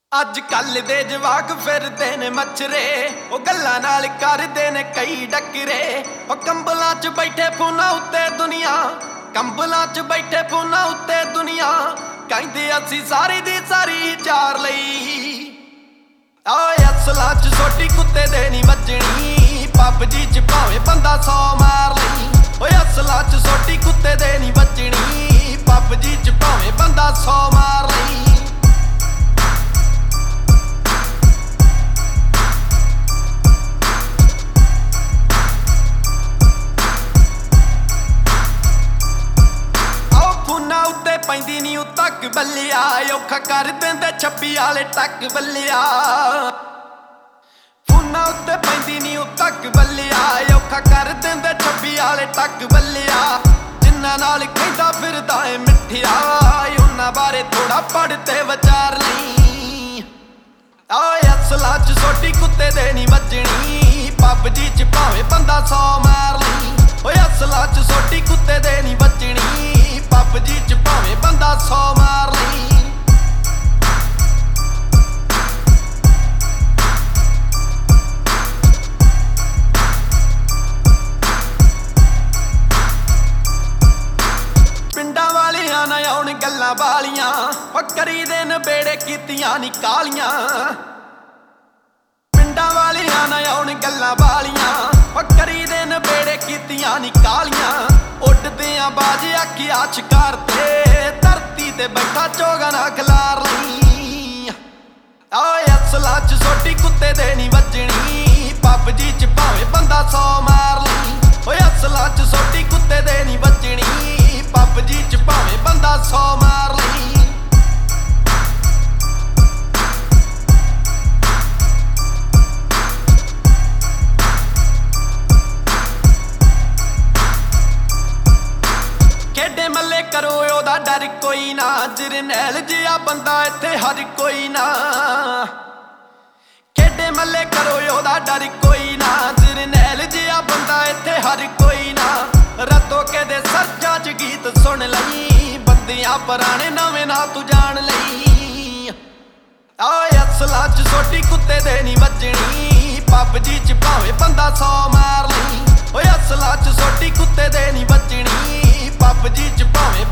ਅੱਜ ਕੱਲ ਦੇ ਜਵਾਕ ਫਿਰਦੇ ਨੇ ਮੱਛਰੇ, ਉਹ ਗੱਲਾਂ ਨਾਲ ਕਰਦੇ ਨੇ ਕਈ ਡੱਕਰੇ। ਉਹ ਕੰਬਲਾਂ 'ਚ ਬੈਠੇ ਫੋਨਾਂ ਉੱਤੇ ਦੁਨੀਆ, ਕੰਬਲਾਂ 'ਚ ਬੈਠੇ ਫੋਨਾਂ ਉੱਤੇ ਦੁਨੀਆ। ਕਹਿੰਦੇ ਅਸੀਂ ਸਾਰੀ ਦੀ ਸਾਰੀ ਚਾਰ ਲਈ। ਓਏ ਅਸਲਾਂ 'ਚ ਛੋਟੀ ਕੁੱਤੇ ਦੇ ਨਹੀਂ ਵੱਜਣੀ, ਪਬਜੀ 'ਚ ਭਾਵੇਂ ਬੰਦਾ 100 ਮਾਰ ਲਈ। ਓਏ ਅਸਲਾਂ 'ਚ ਛੋਟੀ ਕੁੱਤੇ ਦੇ ਨਹੀਂ ਵੱਜਣੀ, ਪਬਜੀ 'ਚ ਭਾਵੇਂ ਬੰਦਾ 100 ਮਾਰ ਲਈ। ਪੈਂਦੀ ਨੀ ਤੱਕ ਬੱਲਿਆ, ਔਖਾ ਕਰ ਦਿੰਦੇ 26 ਵਾਲੇ ਟੱਕ ਬੱਲਿਆ। ਫੋਨਾਂ ਉੱਤੇ ਪੈਂਦੀ ਨੀ ਤੱਕ ਬੱਲਿਆ, ਔਖਾ ਕਰ ਦਿੰਦੇ 26 ਵਾਲੇ ਟੱਕ ਬੱਲਿਆ। ਜਿੰਨਾਂ ਨਾਲ ਕਹਿੰਦਾ ਫਿਰਦਾ ਏ ਮਿੱਠਿਆ, ਉਹਨਾਂ ਬਾਰੇ ਥੋੜਾ ਪੜ੍ਹ ਤੇ ਵਿਚਾਰ ਲਈ। ਓਏ ਅਸਲਾਂ 'ਚ ਛੋਟੀ ਕੁੱਤੇ ਦੇ ਨੀ ਵੱਜਣੀ, ਪਬਜੀ 'ਚ ਭਾਵੇਂ ਬੰਦਾ 100 ਮਾਰ ਲਈ। ਓਏ ਅਸਲਾਂ 'ਚ ਛੋਟੀ ਕੁੱਤੇ ਦੇ ਨੀ ਵੱਜਣੀ, ਪਬਜੀ 'ਚ ਭਾਵੇਂ ਬੰਦਾ 100 ਮਾਰ ਲਈ। ਪਿੰਡਾਂ ਵਾਲਿਆਂ ਨਾ ਆਉਣ ਗੱਲਾਂ ਵਾਲੀਆਂ, ਉਹ ਕਰੀ ਦੇ ਨਬੇੜੇ ਕੀਤੀਆਂ ਨੀ ਕਾਲੀਆਂ। ਪਿੰਡਾਂ ਵਾਲਿਆਂ ਨਾ ਆਉਣ ਗੱਲਾਂ ਵਾਲੀਆਂ, ਉਹ ਕਰੀ ਦੇ ਨਬੇੜੇ ਕੀਤੀਆਂ ਨੀ ਕਾਲੀਆਂ। ਉੱਡਦੇ ਆ ਬਾਜ ਆਖਿਆ ਸ਼ਿਕਾਰ ਤੇ, ਧਰਤੀ ਤੇ ਬੈਠਾ ਚੋਗਾ ਨਾ ਖਿਲਾਰ ਲਈ। ਓਏ ਅਸਲਾਂ 'ਚ ਛੋਟੀ ਕੁੱਤੇ ਦੇ ਨਹੀਂ ਵੱਜਣੀ, ਪਬਜੀ 'ਚ ਭਾਵੇਂ ਬੰਦਾ 100 ਮਾਰ ਲਈ। ਓਏ ਅਸਲਾਂ 'ਚ ਛੋਟੀ ਕੁੱਤੇ ਦੇ ਨਹੀਂ ਵੱਜਣੀ, ਪਬਜੀ 'ਚ ਭਾਵੇਂ ਬੰਦਾ 100 ਮਾਰ ਲਈ। ਖੇਡੇ ਮੱਲੇ ਕਰੋ ਉਹਦਾ ਡਰ ਕੋਈ ਨਾ, ਜਰਨੈਲ ਜਿਹਾ ਬੰਦਾ ਇੱਥੇ ਹਰ ਕੋਈ ਨਾ। ਖੇਡੇ ਮੱਲੇ ਕਰੋ ਉਹਦਾ ਡਰ ਕੋਈ ਨਾ, ਜਰਨੈਲ ਜਿਹਾ ਬੰਦਾ ਇੱਥੇ ਹਰ ਕੋਈ ਨਾ। ਰੱਤੋ ਕੇ ਦੇ ਸਰਜਾਂ 'ਚ ਗੀਤ ਸੁਣ ਲਈ, ਬੰਦਿਆਂ ਪੁਰਾਣੇ ਨਵੇਂ ਨਾ ਤੂੰ ਜਾਣ ਲਈ। ਓਏ ਅਸਲਾਂ 'ਚ ਛੋਟੀ ਕੁੱਤੇ ਦੇ ਨਹੀਂ ਵੱਜਣੀ, ਪਬਜੀ 'ਚ ਭਾਵੇਂ ਬੰਦਾ 100 ਮਾਰ ਲਈ। ਓਏ ਅਸਲਾਂ 'ਚ ਛੋਟੀ ਕੁੱਤੇ ਦੇ ਨਹੀਂ ਵੱਜਣੀ, ਪਬਜੀ 'ਚ ਭਾਵੇਂ